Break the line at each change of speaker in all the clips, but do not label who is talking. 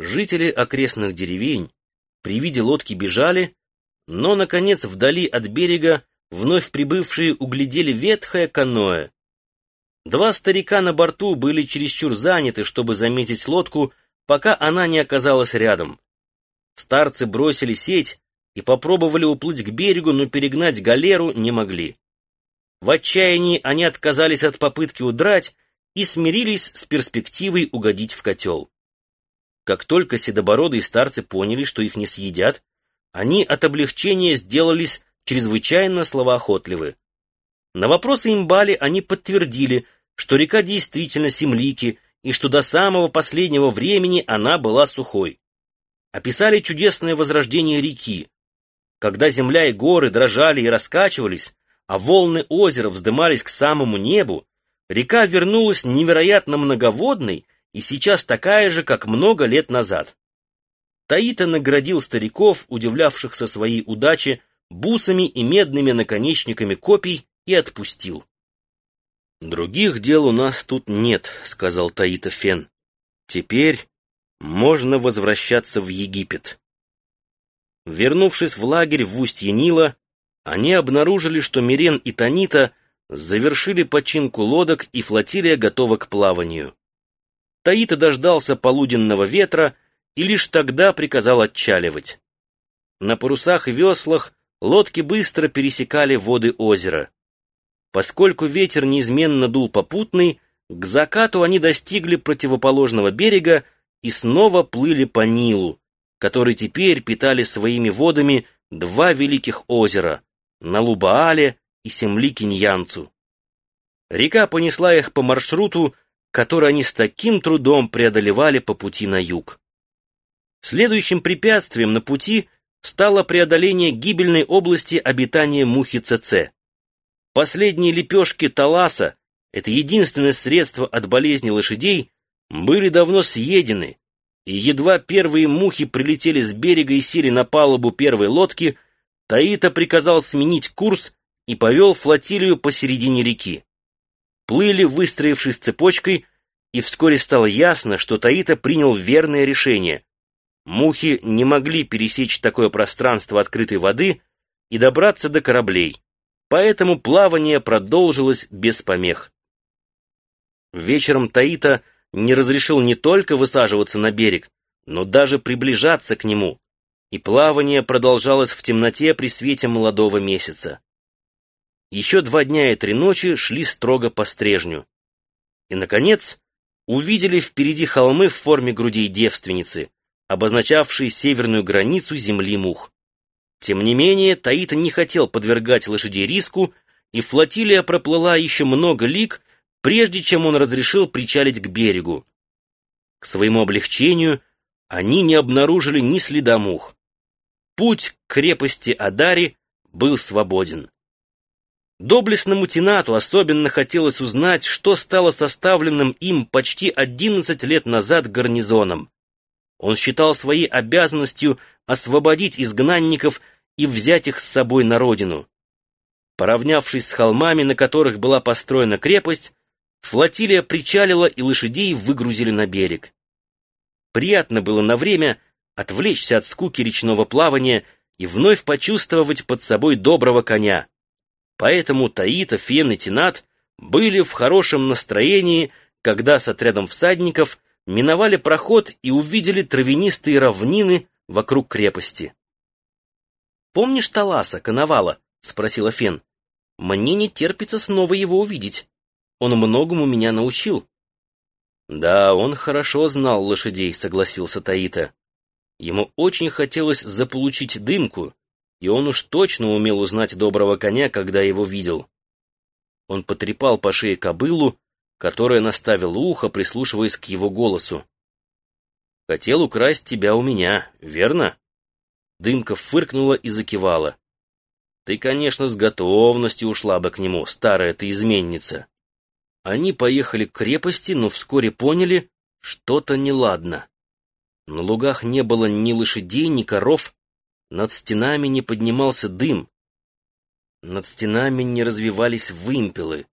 Жители окрестных деревень при виде лодки бежали, но, наконец, вдали от берега вновь прибывшие углядели ветхое каноэ. Два старика на борту были чересчур заняты, чтобы заметить лодку, пока она не оказалась рядом. Старцы бросили сеть и попробовали уплыть к берегу, но перегнать галеру не могли. В отчаянии они отказались от попытки удрать и смирились с перспективой угодить в котел. Как только седобородые старцы поняли, что их не съедят, они от облегчения сделались чрезвычайно словоохотливы. На вопросы имбали они подтвердили, что река действительно Семлики и что до самого последнего времени она была сухой. Описали чудесное возрождение реки. Когда земля и горы дрожали и раскачивались, а волны озера вздымались к самому небу, река вернулась невероятно многоводной и сейчас такая же, как много лет назад. Таита наградил стариков, удивлявшихся своей удаче, бусами и медными наконечниками копий, и отпустил. «Других дел у нас тут нет», — сказал Таита Фен. «Теперь можно возвращаться в Египет». Вернувшись в лагерь в устье Нила, они обнаружили, что Мирен и Танита завершили починку лодок, и флотилия готова к плаванию. Таита дождался полуденного ветра и лишь тогда приказал отчаливать. На парусах и веслах лодки быстро пересекали воды озера. Поскольку ветер неизменно дул попутный, к закату они достигли противоположного берега и снова плыли по Нилу, который теперь питали своими водами два великих озера — Налубаале и Семли-Киньянцу. Река понесла их по маршруту, который они с таким трудом преодолевали по пути на юг. Следующим препятствием на пути стало преодоление гибельной области обитания мухи ЦЦ. Последние лепешки таласа, это единственное средство от болезни лошадей, были давно съедены, и едва первые мухи прилетели с берега и сели на палубу первой лодки, Таита приказал сменить курс и повел флотилию посередине реки. Плыли, выстроившись цепочкой, и вскоре стало ясно, что Таита принял верное решение. Мухи не могли пересечь такое пространство открытой воды и добраться до кораблей, поэтому плавание продолжилось без помех. Вечером Таита не разрешил не только высаживаться на берег, но даже приближаться к нему, и плавание продолжалось в темноте при свете молодого месяца. Еще 2 дня и 3 ночи шли строго по стрежню. И, наконец, увидели впереди холмы в форме грудей девственницы, обозначавшие северную границу земли мух. Тем не менее, Таита не хотел подвергать лошадей риску, и флотилия проплыла еще много лиг, прежде чем он разрешил причалить к берегу. К своему облегчению они не обнаружили ни следа мух. Путь к крепости Адари был свободен. Доблестному Тинату особенно хотелось узнать, что стало составленным им почти 11 лет назад гарнизоном. Он считал своей обязанностью освободить изгнанников и взять их с собой на родину. Поравнявшись с холмами, на которых была построена крепость, флотилия причалила и лошадей выгрузили на берег. Приятно было на время отвлечься от скуки речного плавания и вновь почувствовать под собой доброго коня. Поэтому Таита, Фен и Тинат были в хорошем настроении, когда с отрядом всадников миновали проход и увидели травянистые равнины вокруг крепости. «Помнишь Таласа, Коновала?» — спросила Фен. «Мне не терпится снова его увидеть. Он многому меня научил». «Да, он хорошо знал лошадей», — согласился Таита. Ему очень хотелось заполучить дымку, и он уж точно умел узнать доброго коня, когда его видел. Он потрепал по шее кобылу, которая наставила ухо, прислушиваясь к его голосу. «Хотел украсть тебя у меня, верно?» Дымка фыркнула и закивала. «Ты, конечно, с готовностью ушла бы к нему, старая ты изменница». Они поехали к крепости, но вскоре поняли, что-то неладно. На лугах не было ни лошадей, ни коров, над стенами не поднимался дым, над стенами не развивались вымпелы.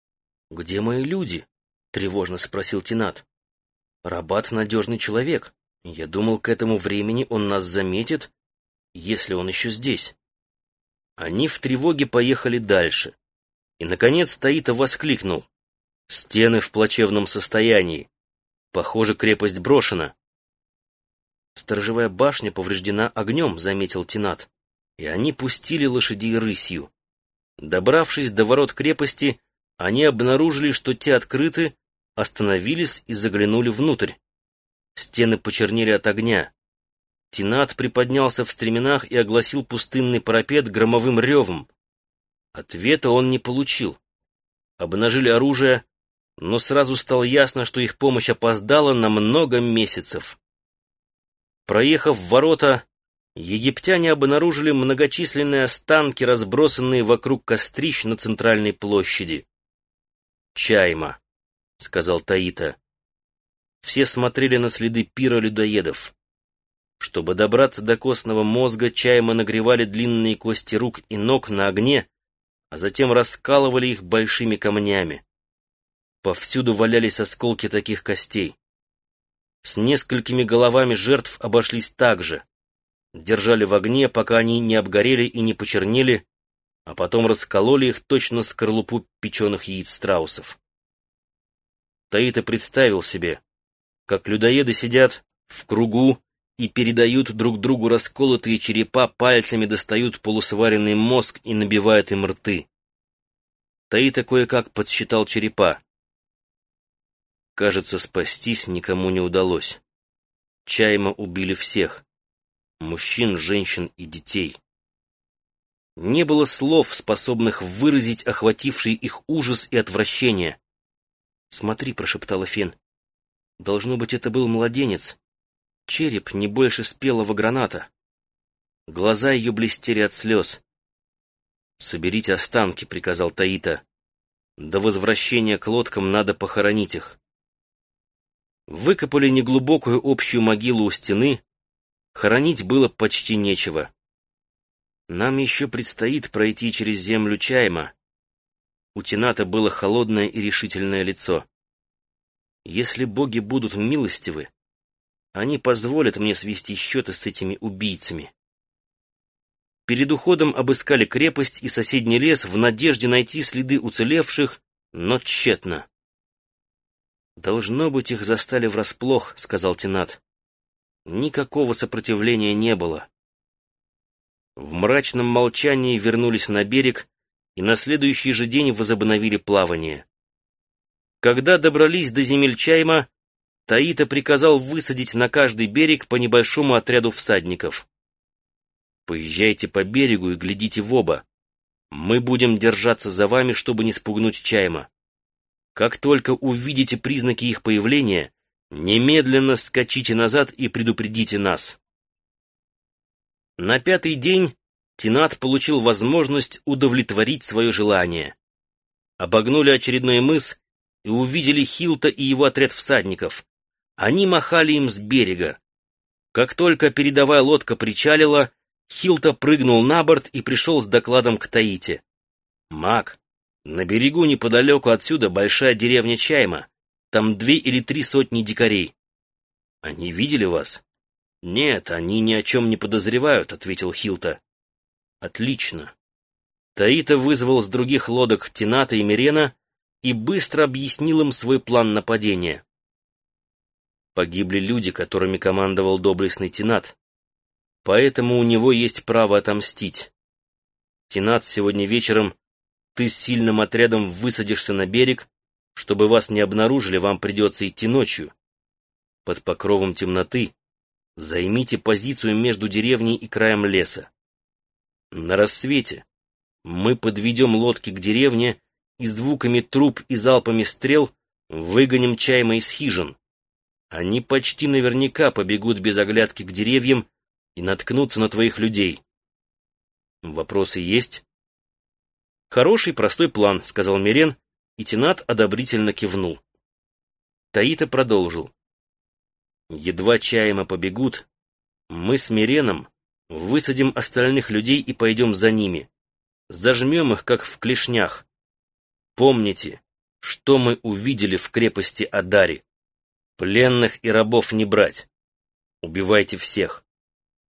«Где мои люди?» — тревожно спросил Тинат. «Рабат — надежный человек. Я думал, к этому времени он нас заметит, если он еще здесь. Они в тревоге поехали дальше. И, наконец, Таита воскликнул. Стены в плачевном состоянии. Похоже, крепость брошена. Сторожевая башня повреждена огнем, заметил Тинат. И они пустили лошадей рысью. Добравшись до ворот крепости, они обнаружили, что те открыты, остановились и заглянули внутрь. Стены почернели от огня. Тинат приподнялся в стременах и огласил пустынный парапет громовым ревом. Ответа он не получил. Обнажили оружие, но сразу стало ясно, что их помощь опоздала на много месяцев. Проехав ворота, египтяне обнаружили многочисленные останки, разбросанные вокруг кострищ на центральной площади. «Чайма», — сказал Таита. Все смотрели на следы пира людоедов. Чтобы добраться до костного мозга, Чайма нагревали длинные кости рук и ног на огне, а затем раскалывали их большими камнями. Повсюду валялись осколки таких костей. С несколькими головами жертв обошлись так же. Держали в огне, пока они не обгорели и не почернели, а потом раскололи их точно скорлупу печеных яиц страусов. Таита представил себе, как людоеды сидят в кругу и передают друг другу расколотые черепа, пальцами достают полусваренный мозг и набивают им рты. Таита кое-как подсчитал черепа. Кажется, спастись никому не удалось. Чайма убили всех. Мужчин, женщин и детей. Не было слов, способных выразить охвативший их ужас и отвращение. «Смотри», — прошептала Фен. «Должно быть, это был младенец. Череп не больше спелого граната». Глаза ее блестели от слез. «Соберите останки», — приказал Таита. «До возвращения к лодкам надо похоронить их». Выкопали неглубокую общую могилу у стены. Хоронить было почти нечего. Нам еще предстоит пройти через землю Чайма. У Тината было холодное и решительное лицо. Если боги будут милостивы, они позволят мне свести счеты с этими убийцами. Перед уходом обыскали крепость и соседний лес в надежде найти следы уцелевших, но тщетно. «Должно быть, их застали врасплох», — сказал Тинат. Никакого сопротивления не было. В мрачном молчании вернулись на берег и на следующий же день возобновили плавание. Когда добрались до земель Чайма, Таита приказал высадить на каждый берег по небольшому отряду всадников. «Поезжайте по берегу и глядите в оба. Мы будем держаться за вами, чтобы не спугнуть Чайма. Как только увидите признаки их появления, немедленно скачите назад и предупредите нас». На пятый день Тинат получил возможность удовлетворить свое желание. Обогнули очередной мыс и увидели Хилта и его отряд всадников. Они махали им с берега. Как только передовая лодка причалила, Хилта прыгнул на борт и пришел с докладом к Таите. «Маг, на берегу неподалеку отсюда большая деревня Чайма. Там 2 или 3 сотни дикарей. Они видели вас?» «Нет, они ни о чем не подозревают», — ответил Хилта. «Отлично». Таита вызвал с других лодок Тината и Мирена и быстро объяснил им свой план нападения. Погибли люди, которыми командовал доблестный Тинат, поэтому у него есть право отомстить. Тинат, сегодня вечером ты с сильным отрядом высадишься на берег. Чтобы вас не обнаружили, вам придется идти ночью. Под покровом темноты займите позицию между деревней и краем леса. На рассвете мы подведем лодки к деревне и звуками труб и залпами стрел выгоним Чайма из хижин. Они почти наверняка побегут без оглядки к деревьям и наткнутся на твоих людей. Вопросы есть?» «Хороший, простой план», — сказал Мирен, и Тинат одобрительно кивнул. Таита продолжил. «Едва Чайма побегут, мы с Миреном высадим остальных людей и пойдем за ними. Зажмем их, как в клешнях. Помните, что мы увидели в крепости Адари. Пленных и рабов не брать. Убивайте всех.